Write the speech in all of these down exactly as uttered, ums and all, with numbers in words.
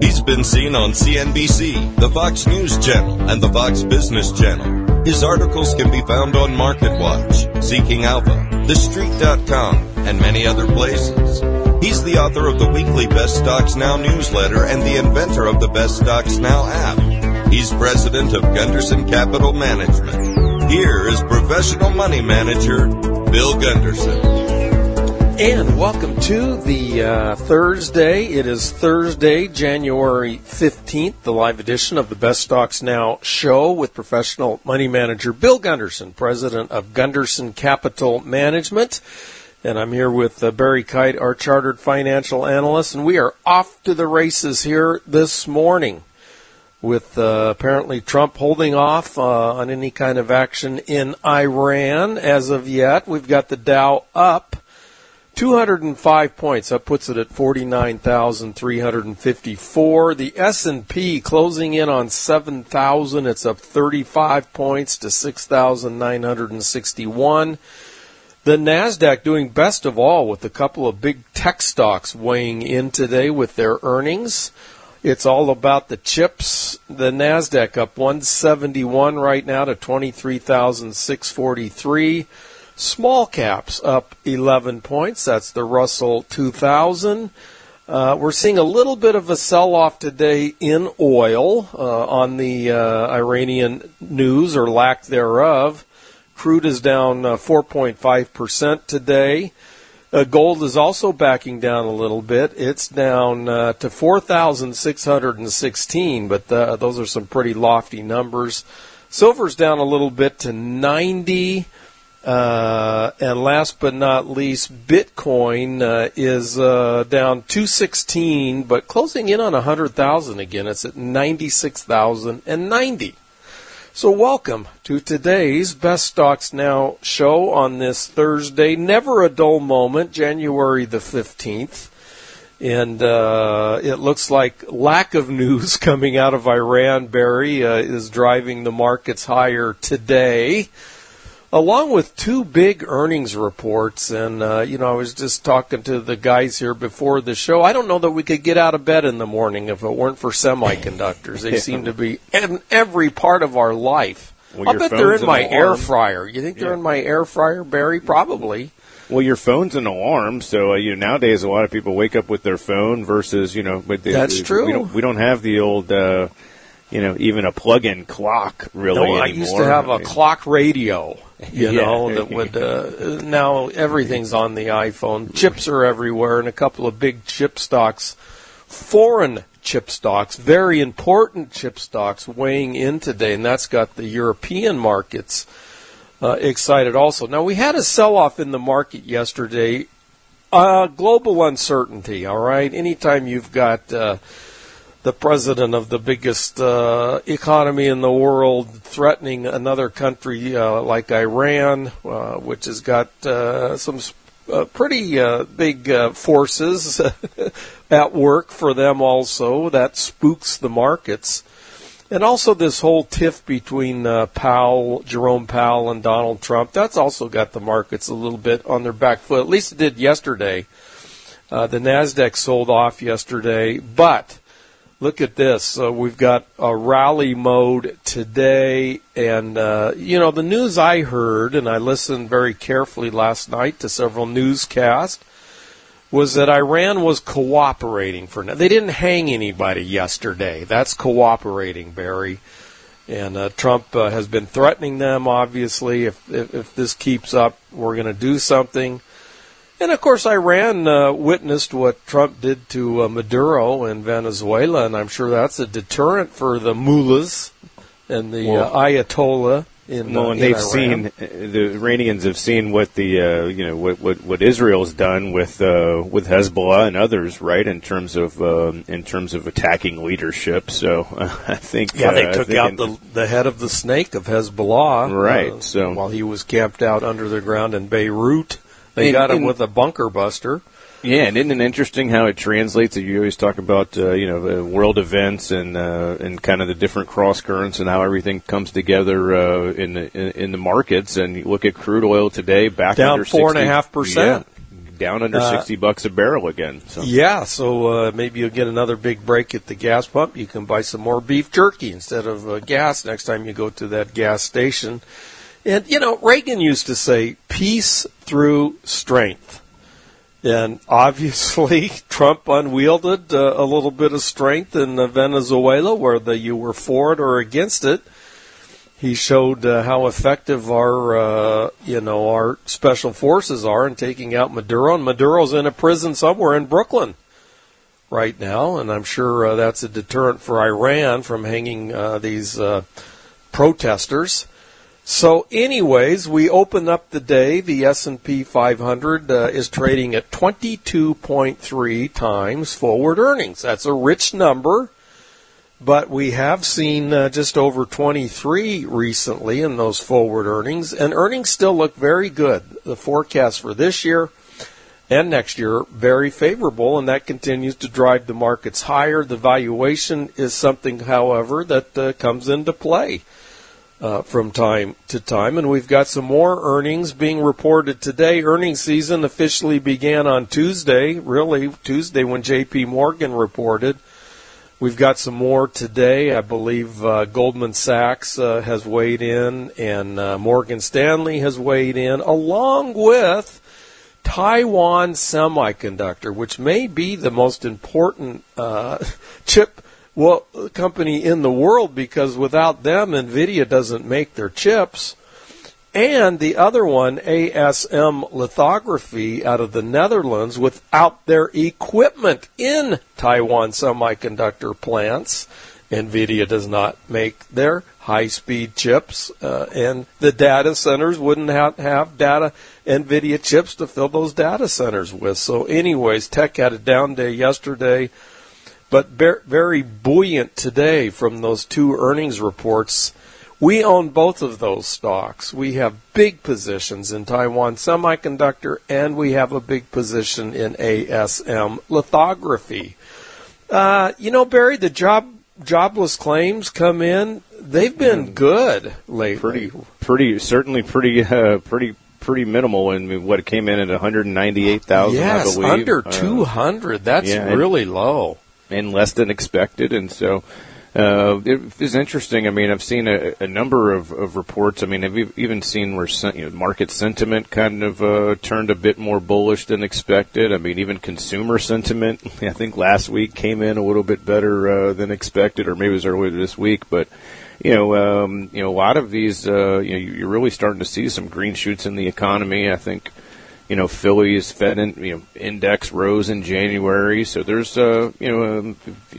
He's been seen on C N B C, the Fox News Channel, and the Fox Business Channel. His articles can be found on MarketWatch, Seeking Alpha, The Street dot com, and many other places. He's the author of the weekly Best Stocks Now newsletter and the inventor of the Best Stocks Now app. He's president of Gunderson Capital Management. Here is professional money manager, Bill Gunderson. And welcome to the uh, Thursday. It is Thursday, January fifteenth, the live edition of the Best Stocks Now show with professional money manager Bill Gunderson, president of Gunderson Capital Management. And I'm here with uh, Barry Kite, our chartered financial analyst, and we are off to the races here this morning with uh, apparently Trump holding off uh, on any kind of action in Iran as of yet. We've got the Dow up two hundred five points. That puts it at forty-nine thousand three hundred fifty-four. The S and P closing in on seven thousand. It's up thirty-five points to six thousand nine hundred sixty-one. The NASDAQ doing best of all with a couple of big tech stocks weighing in today with their earnings. It's all about the chips. The NASDAQ up one seventy-one right now to twenty-three thousand six hundred forty-three. Small caps up eleven points. That's the Russell two thousand. Uh, we're seeing a little bit of a sell-off today in oil uh, on the uh, Iranian news or lack thereof. Crude is down uh, four point five percent today. Uh, gold is also backing down a little bit. It's down uh, to four thousand six hundred sixteen, but uh, those are some pretty lofty numbers. Silver's down a little bit to ninety. Uh, and last but not least, Bitcoin uh, is uh, down two sixteen, but closing in on one hundred thousand again. It's at ninety-six thousand ninety. So welcome to today's Best Stocks Now show on this Thursday. Never a dull moment, January the fifteenth. And uh, it looks like lack of news coming out of Iran, Barry, uh, is driving the markets higher today, along with two big earnings reports. And, uh, you know, I was just talking to the guys here before the show. I don't know that we could get out of bed in the morning if it weren't for semiconductors. They seem to be in every part of our life. Well, I'll bet they're in my air alarm. fryer. You think they're Yeah. in my air fryer, Barry? Probably. Well, your phone's an alarm, so uh, you know nowadays a lot of people wake up with their phone versus you know. But they, That's we, true. We don't, we don't have the old, uh, you know, even a plug-in clock really No, anymore. I used to have a clock radio, you Yeah. know, that would, uh, now everything's on the iPhone. Chips are everywhere, and a couple of big chip stocks, foreign chip stocks, very important chip stocks weighing in today, and that's got the European markets uh, excited also. Now, we had a sell-off in the market yesterday. Uh, global uncertainty, all right? Anytime you've got Uh, the president of the biggest uh, economy in the world threatening another country uh, like Iran, uh, which has got uh, some uh, pretty uh, big uh, forces at work for them also. That spooks the markets. And also this whole tiff between uh, Powell, Jerome Powell, and Donald Trump, that's also got the markets a little bit on their back foot. At least it did yesterday. Uh, the NASDAQ sold off yesterday, but look at this. Uh, we've got a rally mode today. And, uh, you know, the news I heard, and I listened very carefully last night to several newscasts, was that Iran was cooperating for now. They didn't hang anybody yesterday. That's cooperating, Barry. And uh, Trump uh, has been threatening them, obviously. If, if, if this keeps up, we're going to do something. And, of course, Iran uh, witnessed what Trump did to uh, Maduro in Venezuela, and I'm sure that's a deterrent for the mullahs and the well, uh, Ayatollah in, well, uh, and in they've Iran. seen, the Iranians have seen what the, uh, you know, what, what, what Israel's done with uh, with Hezbollah and others, right, in terms of um, in terms of attacking leadership. So uh, I think Yeah, they uh, took they out can, the the head of the snake of Hezbollah. Right, uh, so- while he was camped out under the ground in Beirut. They And- got him and- with a bunker buster. Yeah, and isn't it interesting how it translates? You always talk about uh, you know uh, world events and uh, and kind of the different cross currents and how everything comes together uh, in the in, in the markets. And you look at crude oil today, back Down under four and a sixty half percent. Yeah, down under Uh, sixty bucks a barrel again. So. Yeah, so uh, maybe you'll get another big break at the gas pump. You can buy some more beef jerky instead of uh, gas next time you go to that gas station. And, you know, Reagan used to say, peace through strength. And obviously, Trump unwielded uh, a little bit of strength in uh, Venezuela, whether you were for it or against it. He showed uh, how effective our, uh, you know, our special forces are in taking out Maduro. And Maduro's in a prison somewhere in Brooklyn right now, and I'm sure uh, that's a deterrent for Iran from hanging uh, these uh, protesters. So anyways, we open up the day. The S and P five hundred uh, is trading at twenty-two point three times forward earnings. That's a rich number, but we have seen uh, just over twenty-three recently in those forward earnings, and earnings still look very good. The forecast for this year and next year, very favorable, and that continues to drive the markets higher. The valuation is something, however, that uh, comes into play Uh, from time to time. And we've got some more earnings being reported today. Earnings season officially began on Tuesday, really Tuesday when J P Morgan reported. We've got some more today. I believe uh, Goldman Sachs uh, has weighed in, and uh, Morgan Stanley has weighed in, along with Taiwan Semiconductor, which may be the most important uh, chip Well, company in the world, because without them, NVIDIA doesn't make their chips. And the other one, A S M Lithography out of the Netherlands, without their equipment in Taiwan Semiconductor plants, NVIDIA does not make their high-speed chips, uh, and the data centers wouldn't have, have data NVIDIA chips to fill those data centers with. So anyways, tech had a down day yesterday, but very buoyant today from those two earnings reports. We own both of those stocks. We have big positions in Taiwan Semiconductor, and we have a big position in A S M Lithography. Uh, you know, Barry, the job jobless claims come in. They've been good lately. Pretty, pretty, certainly pretty, uh, pretty. pretty minimal, and what it came in at one hundred ninety-eight thousand, yes, I believe. Under two hundred. Uh, That's yeah, really and, low. And less than expected, and so uh, it is interesting. I mean, I've seen a, a number of, of reports. I mean, I've even seen where you know, market sentiment kind of uh, turned a bit more bullish than expected. I mean, even consumer sentiment, I think last week came in a little bit better uh, than expected, or maybe it was earlier this week, but You know, um, you know, a lot of these, uh, you know, you're really starting to see some green shoots in the economy. I think, you know, Philly's Fed, in, you know, index rose in January, so there's, uh, you know, um,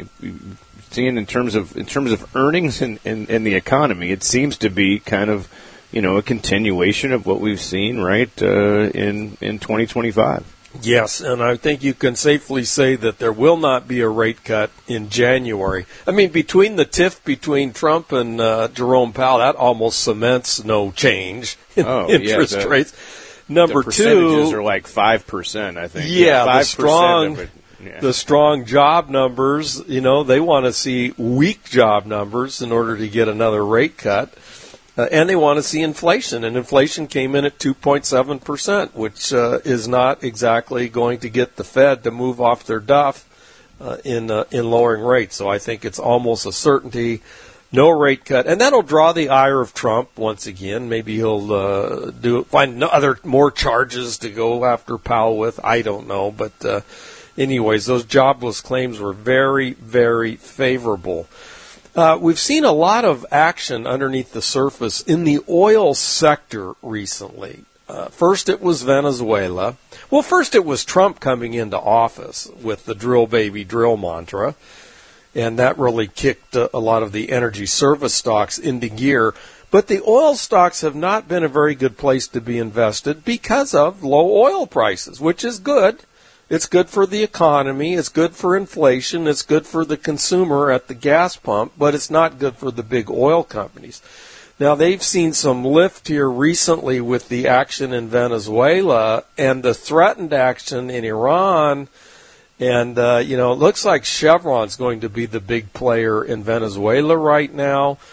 seeing in terms of in terms of earnings in, in, in the economy, it seems to be kind of, you know, a continuation of what we've seen, right, uh, in in twenty twenty-five. Yes, and I think you can safely say that there will not be a rate cut in January. I mean, between the tiff between Trump and uh, Jerome Powell, that almost cements no change in oh, interest yeah, the, rates. Number the percentages two, are like five percent, I think. Yeah, yeah the strong, it, yeah. the strong job numbers. You know, they want to see weak job numbers in order to get another rate cut. Uh, and they want to see inflation, and inflation came in at two point seven percent, which uh, is not exactly going to get the Fed to move off their duff uh, in uh, in lowering rates. So I think it's almost a certainty, no rate cut, and that'll draw the ire of Trump once again. Maybe he'll uh, do find no other more charges to go after Powell with. I don't know, but uh, anyways, those jobless claims were very, very favorable. Uh, we've seen a lot of action underneath the surface in the oil sector recently. Uh, first it was Venezuela. Well, first it was Trump coming into office with the drill baby drill mantra, and that really kicked uh, a lot of the energy service stocks into gear. But the oil stocks have not been a very good place to be invested because of low oil prices, which is good. It's good for the economy, it's good for inflation, it's good for the consumer at the gas pump, but it's not good for the big oil companies. Now, they've seen some lift here recently with the action in Venezuela and the threatened action in Iran. And, uh, you know, it looks like Chevron's going to be the big player in Venezuela right now.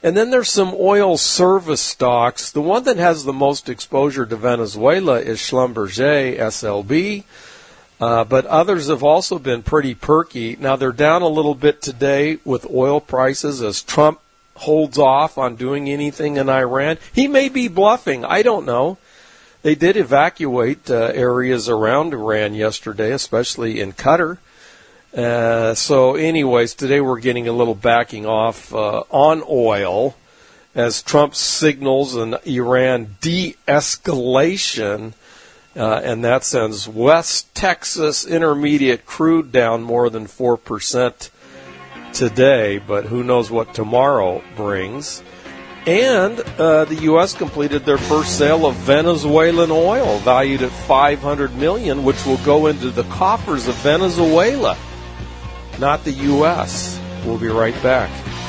And then there's some oil service stocks. The one that has the most exposure to Venezuela is Schlumberger, S L B. Uh, but others have also been pretty perky. Now, they're down a little bit today with oil prices as Trump holds off on doing anything in Iran. He may be bluffing. I don't know. They did evacuate uh, areas around Iran yesterday, especially in Qatar. Uh, so anyways, today we're getting a little backing off uh, on oil as Trump signals an Iran de-escalation, uh, and that sends West Texas Intermediate crude down more than four percent today, but who knows what tomorrow brings. And uh, the U S completed their first sale of Venezuelan oil, valued at five hundred million dollars, which will go into the coffers of Venezuela, not the U S. We'll be right back.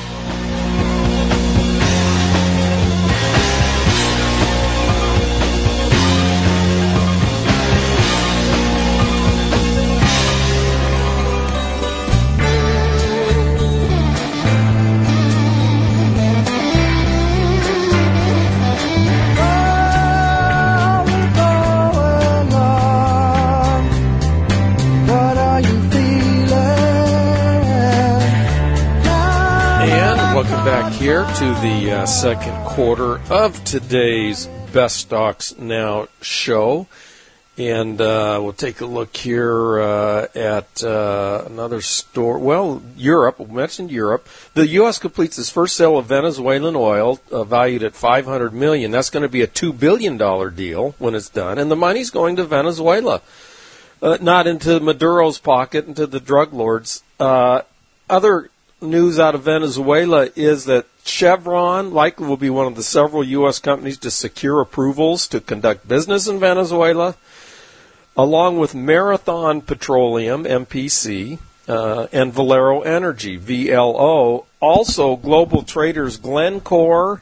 Here to the uh, second quarter of today's Best Stocks Now show. And uh, we'll take a look here uh, at uh, another store. Well, Europe. We mentioned Europe. The U S completes its first sale of Venezuelan oil, uh, valued at five hundred million dollars. That's going to be a two billion dollars deal when it's done. And the money's going to Venezuela, uh, not into Maduro's pocket, into the drug lords. Uh, other news out of Venezuela is that Chevron likely will be one of the several U S companies to secure approvals to conduct business in Venezuela, along with Marathon Petroleum, M P C, uh, and Valero Energy, V L O. Also, global traders Glencore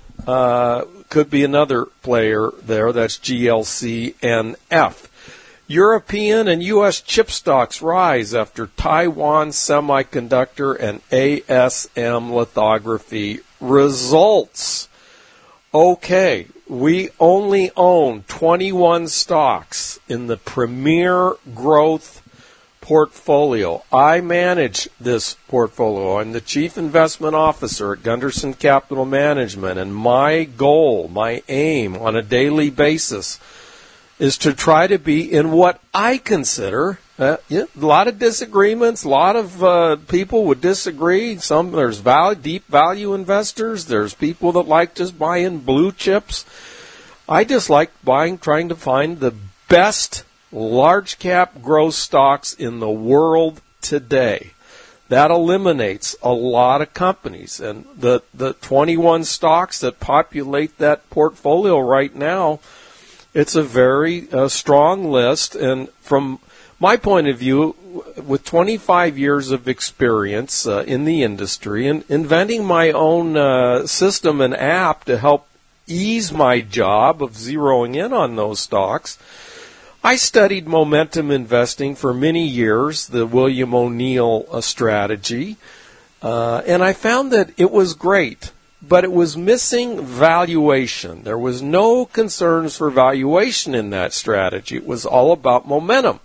uh, could be another player there. That's G L C N F. European and U S chip stocks rise after Taiwan Semiconductor and A S M Lithography results. Okay, we only own twenty-one stocks in the Premier Growth portfolio. I manage this portfolio. I'm the Chief Investment Officer at Gunderson Capital Management, and my goal, my aim on a daily basis is to try to be in what I consider uh, yeah, a lot of disagreements. A lot of uh, people would disagree. Some there's value, deep value investors. There's people that like just buying blue chips. I just like buying, trying to find the best large cap growth stocks in the world today. That eliminates a lot of companies, and the the twenty-one stocks that populate that portfolio right now. It's a very uh, strong list, and from my point of view, with twenty-five years of experience uh, in the industry and inventing my own uh, system and app to help ease my job of zeroing in on those stocks, I studied momentum investing for many years, the William O'Neill uh, strategy, uh, and I found that it was great. But it was missing valuation. There was no concerns for valuation in that strategy. It was all about momentum.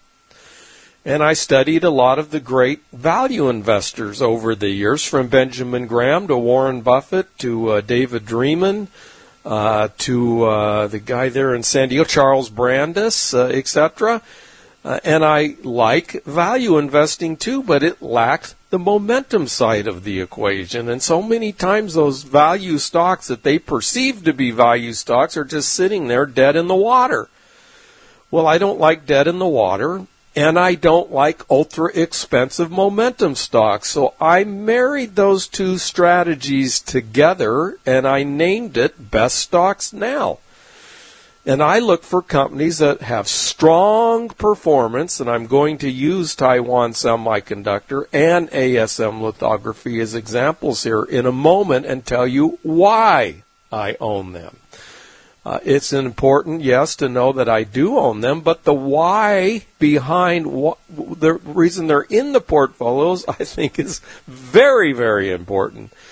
And I studied a lot of the great value investors over the years, from Benjamin Graham to Warren Buffett to uh, David Dreaman uh, to uh, the guy there in San Diego, Charles Brandis, uh, et cetera. Uh, and I like value investing too, but it lacked the momentum side of the equation. And so many times those value stocks that they perceive to be value stocks are just sitting there dead in the water. Well, I don't like dead in the water, and I don't like ultra expensive momentum stocks. So I married those two strategies together, and I named it Best Stocks Now. And I look for companies that have strong performance, and I'm going to use Taiwan Semiconductor and A S M Lithography as examples here in a moment and tell you why I own them. Uh, it's important, yes, to know that I do own them, but the why behind what, the reason they're in the portfolios, I think, is very, very important.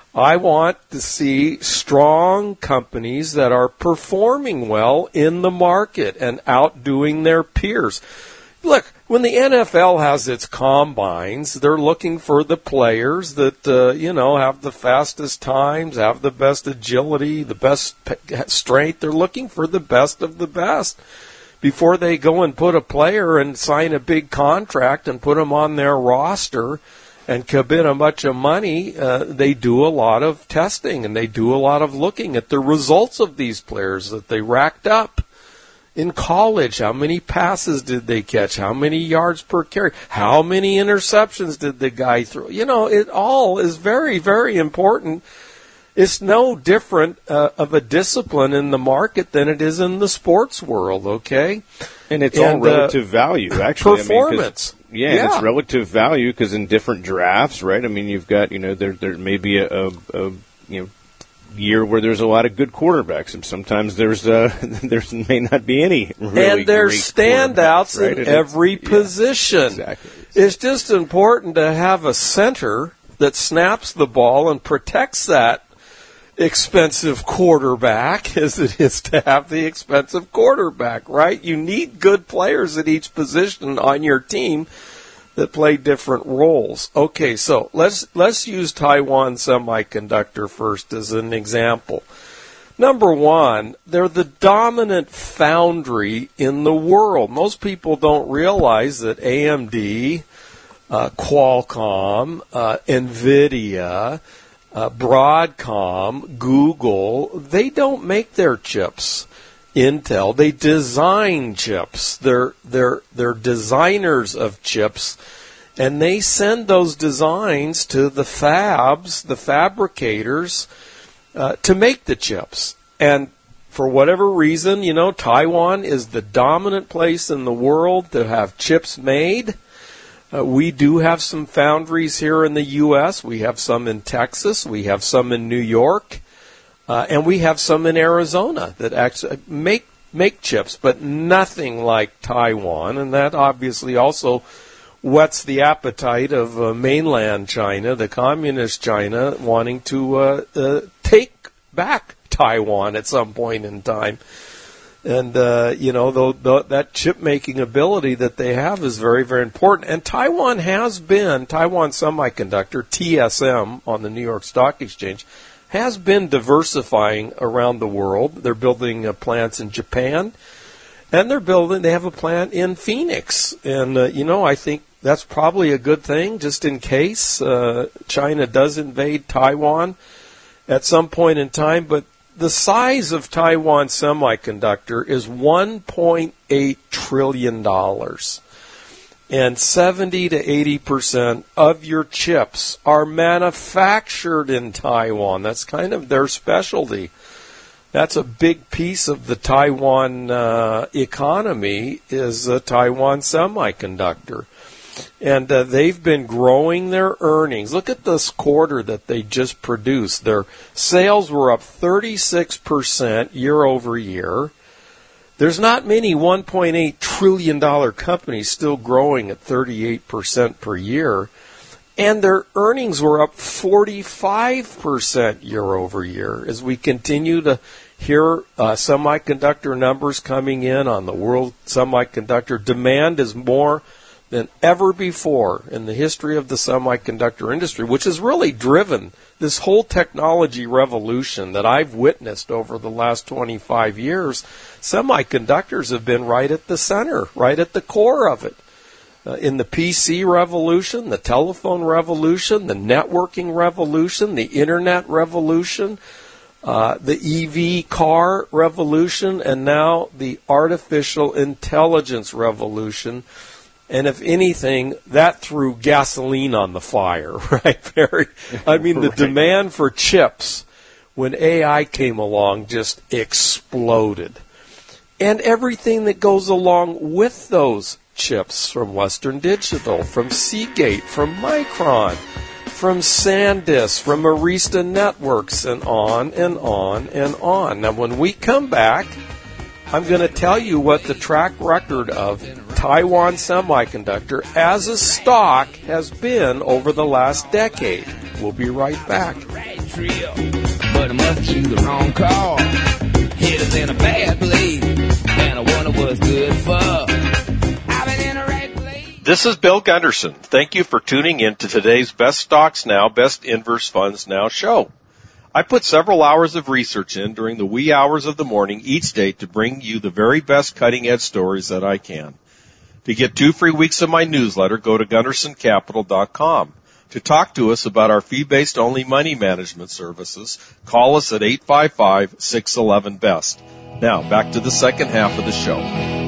I want to see strong companies that are performing well in the market and outdoing their peers. Look, when the N F L has its combines, they're looking for the players that, uh, you know, have the fastest times, have the best agility, the best strength. They're looking for the best of the best before they go and put a player and sign a big contract and put them on their roster and commit a bunch of money. Uh, they do a lot of testing and they do a lot of looking at the results of these players that they racked up in college. How many passes did they catch? How many yards per carry? How many interceptions did the guy throw? You know, it all is very, very important. It's no different uh, of a discipline in the market than it is in the sports world, okay? And it's and, all relative uh, value, actually. Performance. I mean, yeah, yeah. And it's relative value because in different drafts, right? I mean, you've got, you know, there there may be a, a, a you know, year where there's a lot of good quarterbacks, and sometimes there's uh, there may not be any really and there's standouts right? in and every yeah, position. Exactly. It's just important to have a center that snaps the ball and protects that expensive quarterback as it is to have the expensive quarterback, right? You need good players at each position on your team that play different roles. Okay, so let's let's use Taiwan Semiconductor first as an example. Number one, they're the dominant foundry in the world. Most people don't realize that A M D, uh, Qualcomm, uh, NVIDIA, Uh, Broadcom, Google, they don't make their chips. Intel, they design chips. They're they're they're designers of chips, and they send those designs to the fabs, the fabricators, uh, to make the chips. And for whatever reason, you know, Taiwan is the dominant place in the world to have chips made. Uh, we do have some foundries here in the U S. We have some in Texas. We have some in New York. Uh, and we have some in Arizona that actually make make chips, but nothing like Taiwan. And that obviously also whets the appetite of uh, mainland China, the communist China, wanting to uh, uh, take back Taiwan at some point in time. And, uh, you know, the, the, that chip-making ability that they have is very, very important. And Taiwan has been, Taiwan Semiconductor, T S M, on the New York Stock Exchange, has been diversifying around the world. They're building uh, plants in Japan, and they're building, they have a plant in Phoenix. And, uh, you know, I think that's probably a good thing, just in case uh, China does invade Taiwan at some point in time. But the size of Taiwan Semiconductor is one point eight trillion dollars. And seventy to eighty percent of your chips are manufactured in Taiwan. That's kind of their specialty. That's a big piece of the Taiwan uh, economy is uh, Taiwan Semiconductor. And uh, they've been growing their earnings. Look at this quarter that they just produced. Their sales were up thirty-six percent year over year. There's not many one point eight trillion dollars companies still growing at thirty-eight percent per year. And their earnings were up forty-five percent year over year. As we continue to hear uh, semiconductor numbers coming in on the world semiconductor, demand is more than ever before in the history of the semiconductor industry, which has really driven this whole technology revolution that I've witnessed over the last twenty-five years. Semiconductors have been right at the center, right at the core of it. Uh, in the P C revolution, the telephone revolution, the networking revolution, the internet revolution, uh, the E V car revolution, and now the artificial intelligence revolution. And if anything, that threw gasoline on the fire, right, Barry? I mean, the right. demand for chips when A I came along just exploded. And everything that goes along with those chips, from Western Digital, from Seagate, from Micron, from SanDisk, from Arista Networks, and on and on and on. Now, when we come back, I'm going to tell you what the track record of Taiwan Semiconductor as a stock has been over the last decade. We'll be right back. thrill, but I must choose the wrong call. Hit us in a bad place, and I wonder what's good for. I've been in a right place. This is Bill Gunderson. Thank you for tuning in to today's Best Stocks Now, Best Inverse Funds Now show. I put several hours of research in during the wee hours of the morning each day to bring you the very best cutting-edge stories that I can. To get two free weeks of my newsletter, go to gunderson capital dot com. To talk to us about our fee-based only money management services, call us at eight five five, six one one, B E S T. Now, back to the second half of the show.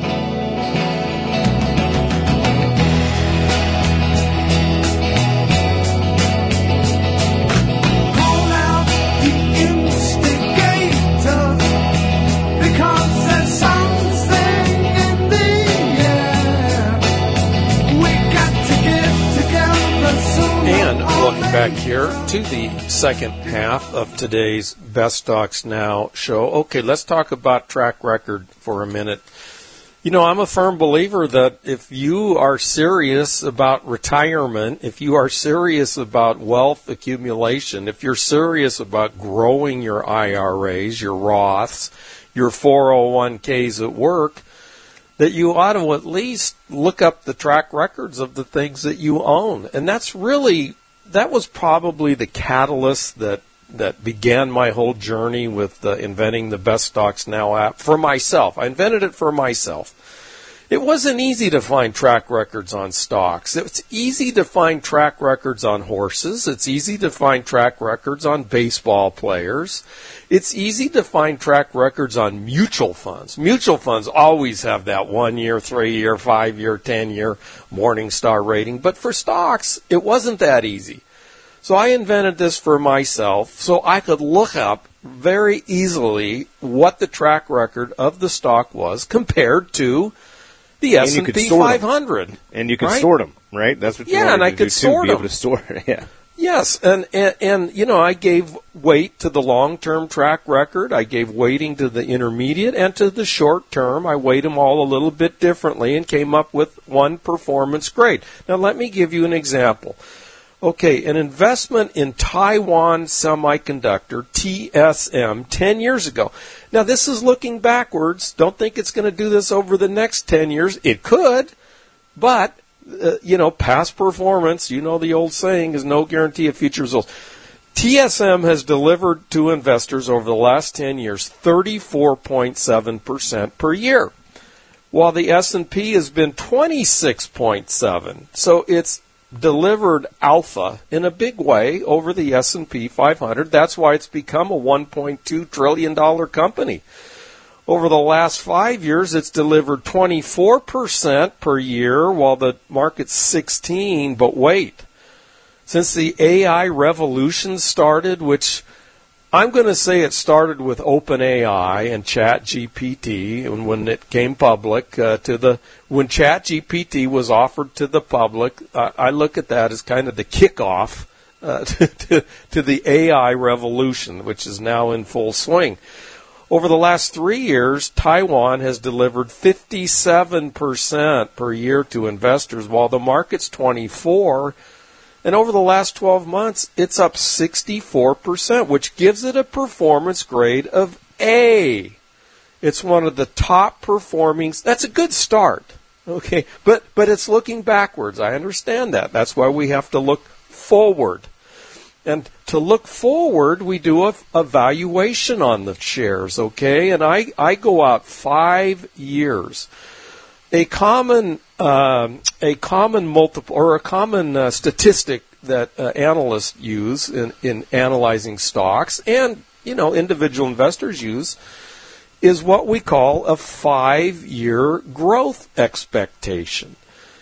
Back here to the second half of today's Best Stocks Now show. Okay, let's talk about track record for a minute. You know, I'm a firm believer that if you are serious about retirement, if you are serious about wealth accumulation, if you're serious about growing your I R As, your Roths, your four oh one k's at work, that you ought to at least look up the track records of the things that you own. And that's really That was probably the catalyst that, that began my whole journey with uh, inventing the Best Stocks Now app for myself. I invented it for myself. It wasn't easy to find track records on stocks. It's easy to find track records on horses. It's easy to find track records on baseball players. It's easy to find track records on mutual funds. Mutual funds always have that one-year, three-year, five-year, ten-year Morningstar rating. But for stocks, it wasn't that easy. So I invented this for myself so I could look up very easily what the track record of the stock was compared to the S and P five hundred. And you could right? sort them, right? That's what you yeah, and I to could do sort too, them. Be able to sort, yeah. Yes, and, and, and, you know, I gave weight to the long-term track record. I gave weighting to the intermediate and to the short-term. I weighed them all a little bit differently and came up with one performance grade. Now, let me give you an example. Okay, an investment in Taiwan Semiconductor, T S M, ten years ago. Now, this is looking backwards. Don't think it's going to do this over the next ten years. It could, but, uh, you know, past performance, you know the old saying, is no guarantee of future results. T S M has delivered to investors over the last ten years thirty-four point seven percent per year, while the S and P has been twenty-six point seven. So it's delivered alpha in a big way over the S and P five hundred. That's why it's become a one point two trillion dollars company. Over the last five years, it's delivered twenty-four percent per year, while the market's sixteen. But wait, since the A I revolution started, which I'm going to say it started with OpenAI and ChatGPT, and when it came public uh, to the when ChatGPT was offered to the public, uh, I look at that as kind of the kickoff uh, to, to, to the A I revolution, which is now in full swing. Over the last three years, Taiwan has delivered fifty-seven percent per year to investors, while the market's twenty-four percent. And over the last twelve months, it's up sixty-four percent, which gives it a performance grade of A. It's one of the top performing. That's a good start, okay? But but it's looking backwards. I understand that. That's why we have to look forward. And to look forward, we do a, a valuation on the shares, okay? And I, I go out five years. A common um, a common multiple or a common uh, statistic that uh, analysts use in, in analyzing stocks and you know individual investors use is what we call a five-year growth expectation,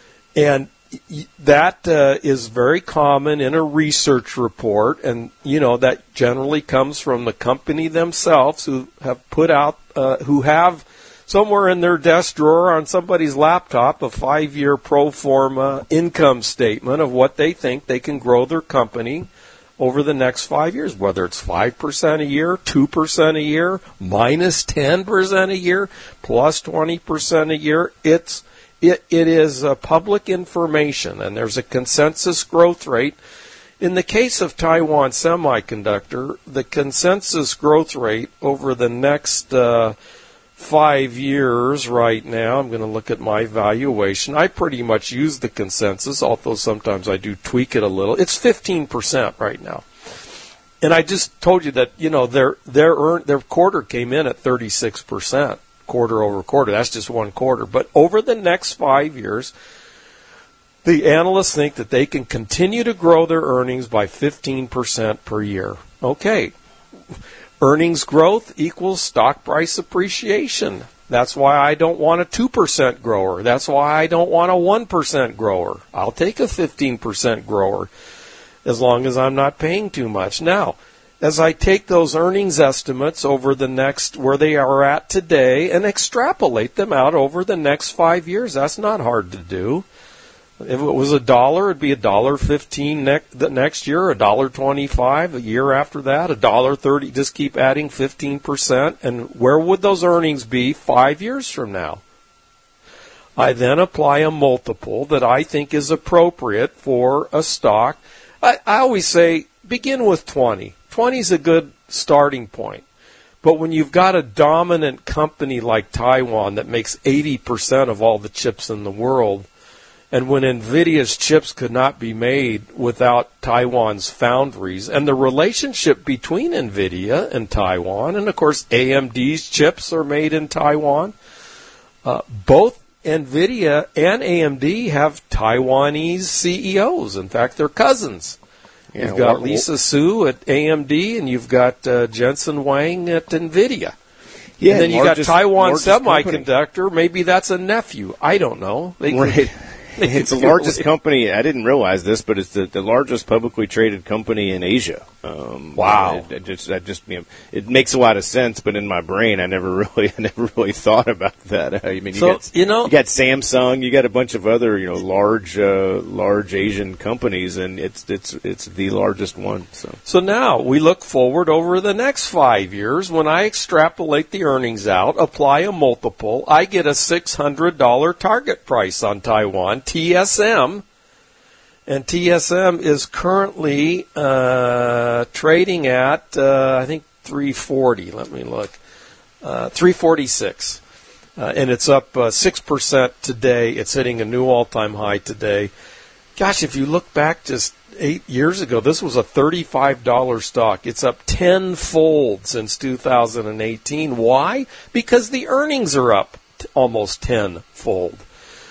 and that uh, is very common in a research report, and you know that generally comes from the company themselves who have put out uh, who have. Somewhere in their desk drawer on somebody's laptop, a five-year pro forma income statement of what they think they can grow their company over the next five years, whether it's five percent a year, two percent a year, minus ten percent a year, plus twenty percent a year. It's, it, it is uh, public information, and there's a consensus growth rate In the case of Taiwan Semiconductor, the consensus growth rate over the next uh, five years right now, I'm going to look at my valuation. I pretty much use the consensus, although sometimes I do tweak it a little. It's fifteen percent right now. And I just told you that, you know, their their earn, their quarter came in at thirty-six percent, quarter over quarter. That's just one quarter. But over the next five years, the analysts think that they can continue to grow their earnings by fifteen percent per year. Okay. Earnings growth equals stock price appreciation. That's why I don't want a two percent grower. That's why I don't want a one percent grower. I'll take a fifteen percent grower as long as I'm not paying too much. Now, as I take those earnings estimates over the next, where they are at today, and extrapolate them out over the next five years, that's not hard to do. If it was a dollar, it'd be a dollar fifteen next the next year, a dollar twenty-five a year after that, a dollar thirty. Just keep adding fifteen percent, and where would those earnings be five years from now? I then apply a multiple that I think is appropriate for a stock. I, I always say begin with twenty. twenty is a good starting point. But when you've got a dominant company like Taiwan that makes eighty percent of all the chips in the world, and when NVIDIA's chips could not be made without Taiwan's foundries, and the relationship between NVIDIA and Taiwan, and of course A M D's chips are made in Taiwan, uh, both NVIDIA and A M D have Taiwanese C E Os. In fact, they're cousins. Yeah, you've got well, Lisa Su at A M D, and you've got uh, Jensen Huang at NVIDIA. Yeah, and then you got Taiwan Semiconductor. Company. Maybe that's a nephew. I don't know. They right. Could, It's the largest company. I didn't realize this, but it's the, the largest publicly traded company in Asia. Um, wow! It, it just, I just, you know, it makes a lot of sense, but in my brain, I never really, I never really thought about that. I mean, you, so, got, you know, you got Samsung, you got a bunch of other, you know, large, uh, large Asian companies, and it's, it's, it's the largest one. So, so now we look forward over the next five years. When I extrapolate the earnings out, apply a multiple, I get a six hundred dollars target price on Taiwan. T S M, and T S M is currently uh, trading at, uh, I think, three forty. Let me look. Uh, three forty-six. Uh, and it's up uh, six percent today. It's hitting a new all-time high today. Gosh, if you look back just eight years ago, this was a thirty-five dollars stock. It's up tenfold since two thousand eighteen. Why? Because the earnings are up t- almost tenfold.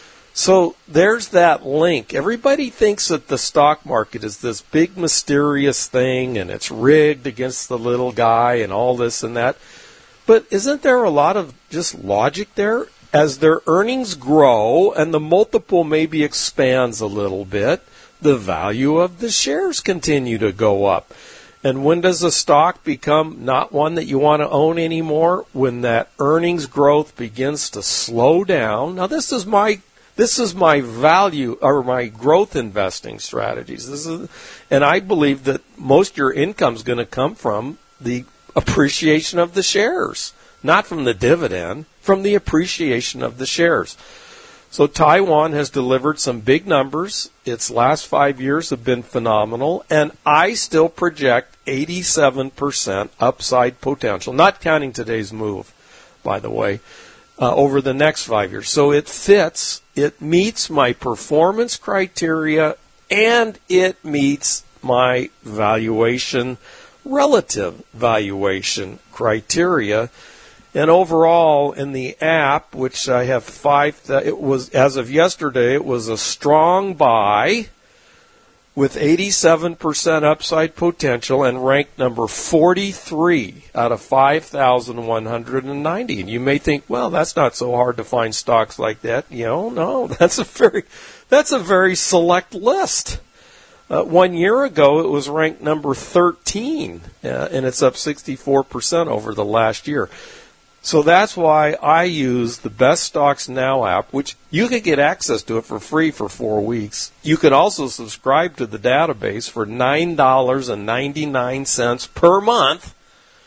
So there's that link. Everybody thinks that the stock market is this big mysterious thing and it's rigged against the little guy and all this and that. But isn't there a lot of just logic there? As their earnings grow and the multiple maybe expands a little bit, the value of the shares continue to go up. And when does a stock become not one that you want to own anymore? When that earnings growth begins to slow down. Now this is my This is my value or my growth investing strategies. This is, and I believe that most of your income is going to come from the appreciation of the shares, not from the dividend, from the appreciation of the shares. So Taiwan has delivered some big numbers. Its last five years have been phenomenal, and I still project eighty-seven percent upside potential, not counting today's move, by the way. Uh, over the next five years. So it fits, it meets my performance criteria, and it meets my valuation, relative valuation criteria. And overall, in the app, which I have five, it was, as of yesterday, it was a strong buy with eighty-seven percent upside potential and ranked number forty-three out of five thousand one hundred ninety. And you may think, well, that's not so hard to find stocks like that. You know, no, that's a very, that's a very select list. Uh, one year ago, it was ranked number thirteen, uh, and it's up sixty-four percent over the last year. So that's why I use the Best Stocks Now app, which you can get access to it for free for four weeks. You can also subscribe to the database for nine dollars and ninety-nine cents per month.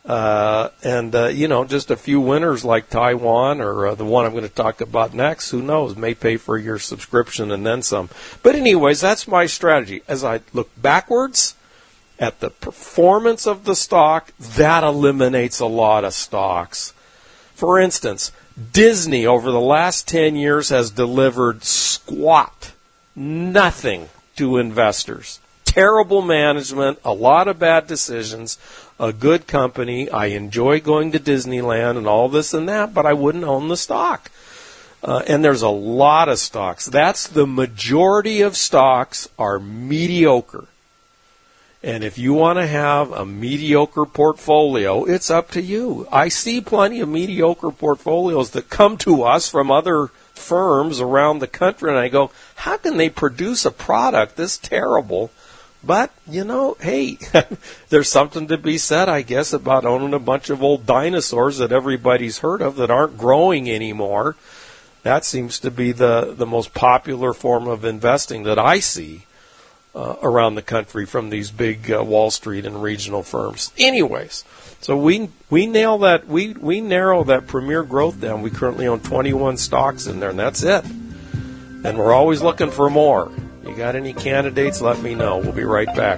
Uh, and, uh, you know, just a few winners like Taiwan or uh, the one I'm going to talk about next, who knows, may pay for your subscription and then some. But anyways, that's my strategy. As I look backwards at the performance of the stock, that eliminates a lot of stocks. For instance, Disney over the last ten years has delivered squat, nothing to investors. Terrible management, a lot of bad decisions, a good company. I enjoy going to Disneyland and all this and that, but I wouldn't own the stock. Uh, and there's a lot of stocks. That's the majority of stocks are mediocre. And if you want to have a mediocre portfolio, it's up to you. I see plenty of mediocre portfolios that come to us from other firms around the country, and I go, how can they produce a product this terrible? But, you know, hey, there's something to be said, I guess, about owning a bunch of old dinosaurs that everybody's heard of that aren't growing anymore. That seems to be the, the most popular form of investing that I see uh, around the country from these big uh, Wall Street and regional firms. Anyways, so we we nail that, we, we narrow that Premier Growth down. We currently own twenty-one stocks in there, and that's it. And we're always looking for more. You got any candidates, let me know. We'll be right back.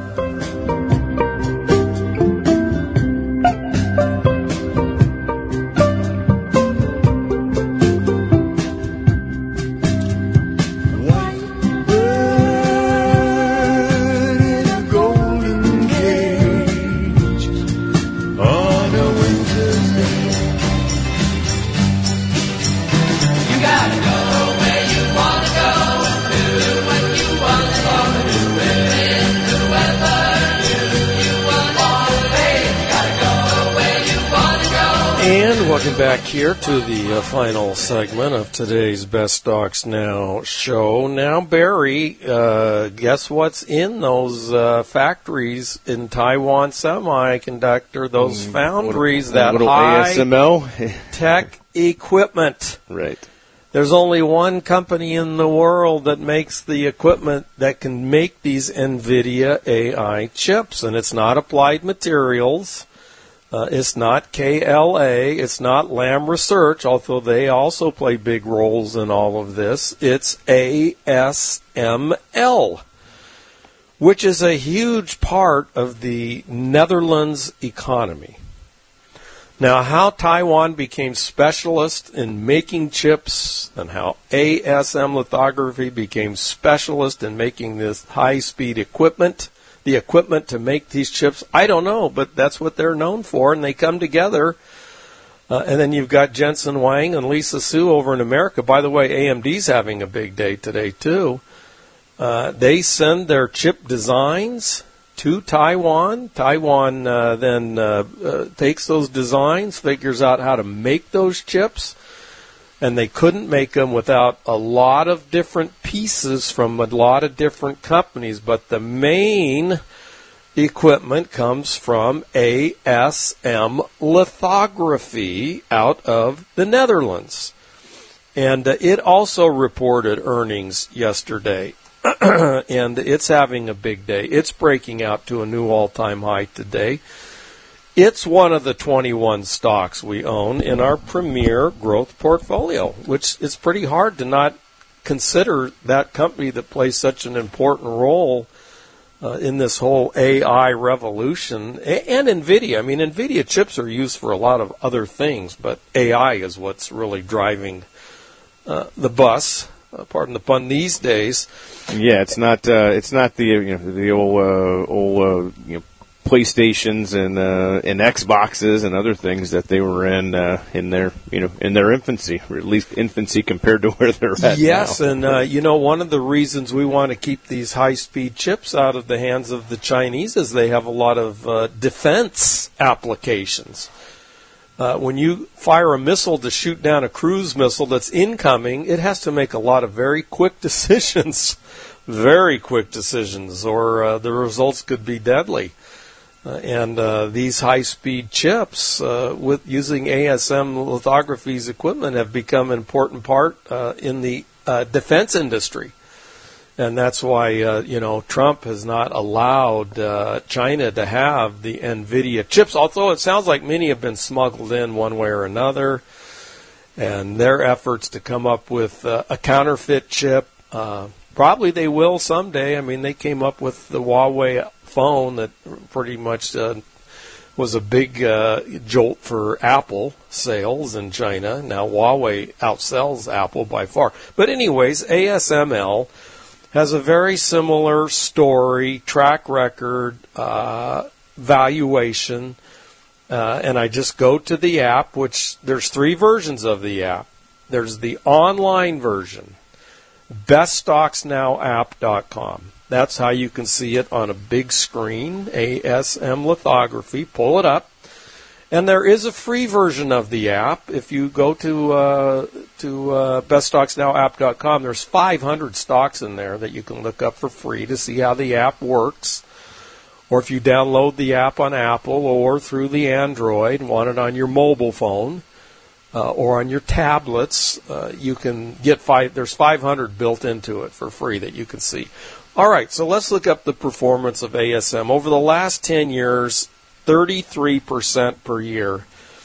Welcome back here to the uh, final segment of today's Best Stocks Now show. Now, Barry, uh, guess what's in those uh, factories in Taiwan Semiconductor, those mm, foundries, that high A S M L tech equipment. Right. There's only one company in the world that makes the equipment that can make these NVIDIA A I chips, and it's not Applied Materials. Uh, it's not K L A, it's not Lam Research, although they also play big roles in all of this. It's A S M L, which is a huge part of the Netherlands economy. Now, how Taiwan became specialist in making chips and how A S M Lithography became specialist in making this high-speed equipment, the equipment to make these chips, I don't know, but that's what they're known for, and they come together. Uh, and then you've got Jensen Huang and Lisa Su over in America. By the way, A M D's having a big day today, too. Uh, they send their chip designs to Taiwan. Taiwan uh, then uh, uh, takes those designs, figures out how to make those chips, and they couldn't make them without a lot of different pieces from a lot of different companies. But the main equipment comes from A S M Lithography out of the Netherlands. And uh, it also reported earnings yesterday. And it's having a big day. It's breaking out to a new all-time high today. It's one of the twenty-one stocks we own in our Premier Growth portfolio, which is pretty hard to not consider that company that plays such an important role uh, in this whole A I revolution. And NVIDIA. I mean, NVIDIA chips are used for a lot of other things, but A I is what's really driving uh, the bus. Uh, pardon the pun. These days, yeah, it's not. Uh, it's not the you know the old uh, old uh, you know PlayStations and uh, and Xboxes and other things that they were in uh, in their you know in their infancy, or at least infancy compared to where they're at yes, now. and uh, you know one of the reasons we want to keep these high-speed chips out of the hands of the Chinese is they have a lot of uh, defense applications. Uh, when you fire a missile to shoot down a cruise missile that's incoming, it has to make a lot of very quick decisions, very quick decisions, or uh, the results could be deadly. Uh, and uh, these high-speed chips, uh, with using A S M Lithography's equipment, have become an important part uh, in the uh, defense industry. And that's why, uh, you know, Trump has not allowed uh, China to have the NVIDIA chips, although it sounds like many have been smuggled in one way or another. And their efforts to come up with uh, a counterfeit chip, uh, probably they will someday. I mean, they came up with the Huawei phone that pretty much uh, was a big uh, jolt for Apple sales in China. Now Huawei outsells Apple by far. But anyways, A S M L has a very similar story, track record, uh, valuation. Uh, and I just go to the app, which there's three versions of the app. There's the online version, best stocks now app dot com. That's how you can see it on a big screen, A S M lithography. Pull it up. And there is a free version of the app. If you go to uh, to uh, best stocks now app dot com, there's five hundred stocks in there that you can look up for free to see how the app works. Or if you download the app on Apple or through the Android and want it on your mobile phone uh, or on your tablets, uh, you can get five. There's five hundred built into it for free that you can see. All right, so let's look up the performance of A S M. Over the last ten years, thirty-three percent per year.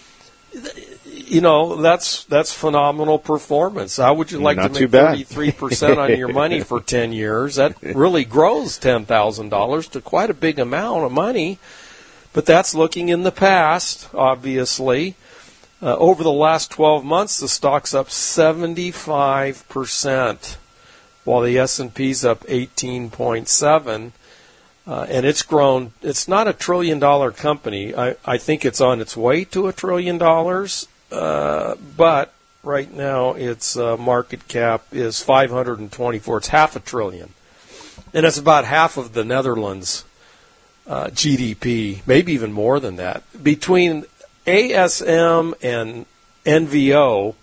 You know, that's that's phenomenal performance. How would you like Not to make thirty-three percent on your money for ten years? That really grows ten thousand dollars to quite a big amount of money. But that's looking in the past, obviously. Uh, over the last twelve months, the stock's up seventy-five percent, while the S and P's up eighteen point seven. Uh, and it's grown. It's not a trillion dollar company. I, I think it's on its way to a trillion dollars. Uh, but right now its uh, market cap is five hundred twenty-four. It's half a trillion. And it's about half of the Netherlands uh, G D P, maybe even more than that. Between A S M and N V O,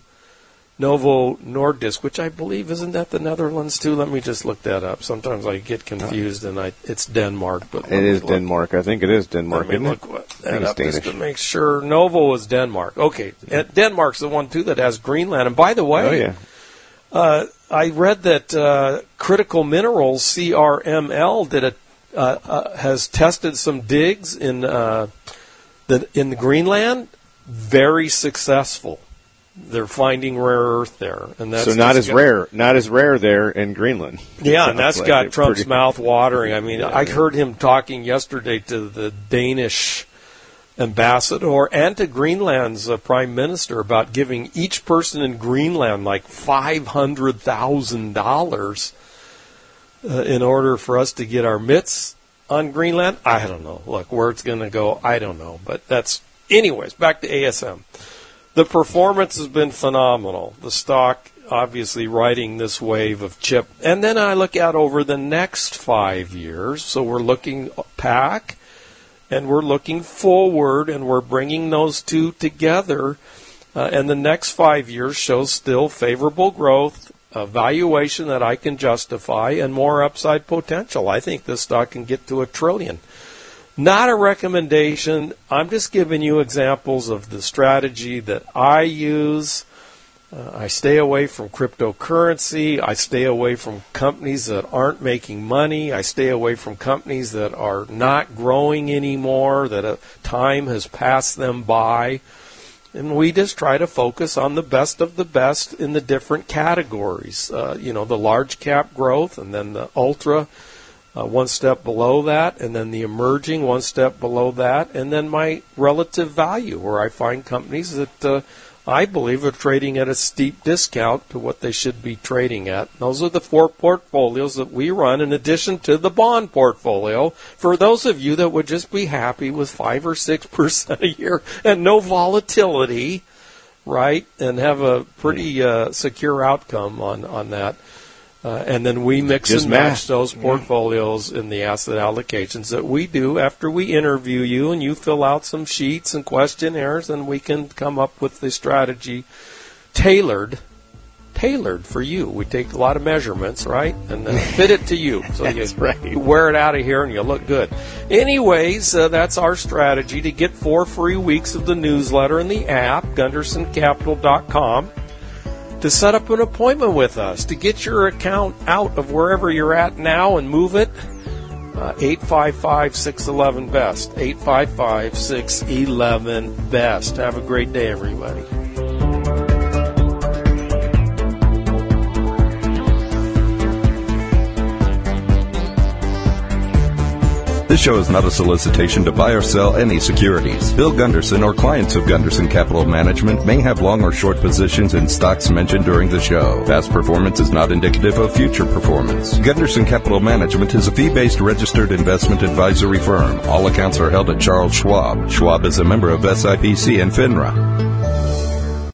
Novo Nordisk, which I believe, isn't that the Netherlands too? Let me just look that up. Sometimes I get confused and I it's Denmark. But it is look. Denmark. I think it is Denmark. Let me isn't look it? that up just to make sure. Novo is Denmark. Okay, and Denmark's the one too that has Greenland. And by the way, oh, yeah. uh, I read that uh, Critical Minerals C R M L did a uh, uh, has tested some digs in uh, the in the Greenland. Very successful. They're finding rare earth there, and that's so not as got, rare, not as rare there in Greenland. Yeah, and that's like got Trump's pretty... mouth watering. I mean, yeah, I yeah. heard him talking yesterday to the Danish ambassador and to Greenland's uh, prime minister about giving each person in Greenland like five hundred thousand dollars uh, in order for us to get our mitts on Greenland. I don't know. Look, where it's going to go, I don't know. But that's, anyways, back to A S M. The performance has been phenomenal. The stock obviously riding this wave of chip. And then I look out over the next five years. So we're looking back and we're looking forward and we're bringing those two together. Uh, and the next five years shows still favorable growth, a valuation that I can justify, and more upside potential. I think this stock can get to a trillion. Not a recommendation. I'm just giving you examples of the strategy that I use. Uh, I stay away from cryptocurrency. I stay away from companies that aren't making money. I stay away from companies that are not growing anymore, that a time has passed them by. And we just try to focus on the best of the best in the different categories. Uh, you know, the large cap growth and then the ultra Uh, one step below that, and then the emerging one step below that, and then my relative value, where I find companies that uh, I believe are trading at a steep discount to what they should be trading at. Those are the four portfolios that we run in addition to the bond portfolio for those of you that would just be happy with five or six percent a year and no volatility, right, and have a pretty uh, secure outcome on, on that. Uh, and then we mix Just and match math. those portfolios in the asset allocations that we do after we interview you and you fill out some sheets and questionnaires, and we can come up with the strategy tailored tailored for you. We take a lot of measurements, right, and then fit it to you. So That's you, right. you wear it out of here and you look good. Anyways, uh, that's our strategy to get four free weeks of the newsletter and the app, Gunderson Capital dot com. to set up an appointment with us, to get your account out of wherever you're at now and move it. Uh, eight five five, six one one, BEST. eight five five, six one one, BEST. Have a great day, everybody. This show is not a solicitation to buy or sell any securities. Bill Gunderson or clients of Gunderson Capital Management may have long or short positions in stocks mentioned during the show. Past performance is not indicative of future performance. Gunderson Capital Management is a fee-based registered investment advisory firm. All accounts are held at Charles Schwab. Schwab is a member of S I P C and FINRA.